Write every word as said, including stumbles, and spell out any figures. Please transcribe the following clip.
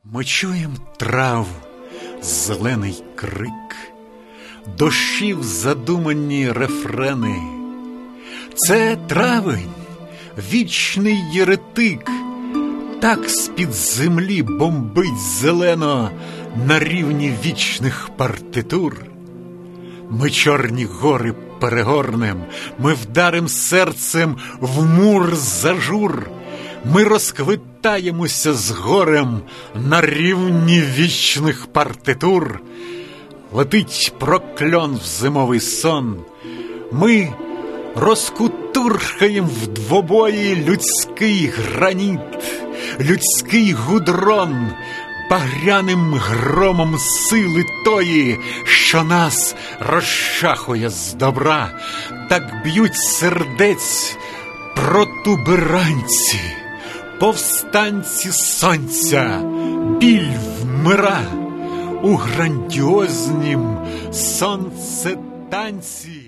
Ми чуєм трав, зелений крик, дощів задумані рефрени. Це травень, вічний єретик, так з-під землі бомбить зелено на рівні вічних партитур. Ми чорні гори перегорнем, ми вдарим серцем в мур зажур. Ми розквитаємося з горем на рівні вічних партитур. Летить прокльон в зимовий сон. Ми розкутурхаєм в двобої людський граніт, людський гудрон, багряним громом сили тої, що нас розшахує з добра. Так б'ють сердець протуберанці, повстанці сонця, біль вмира у грандіознім сонцетанці.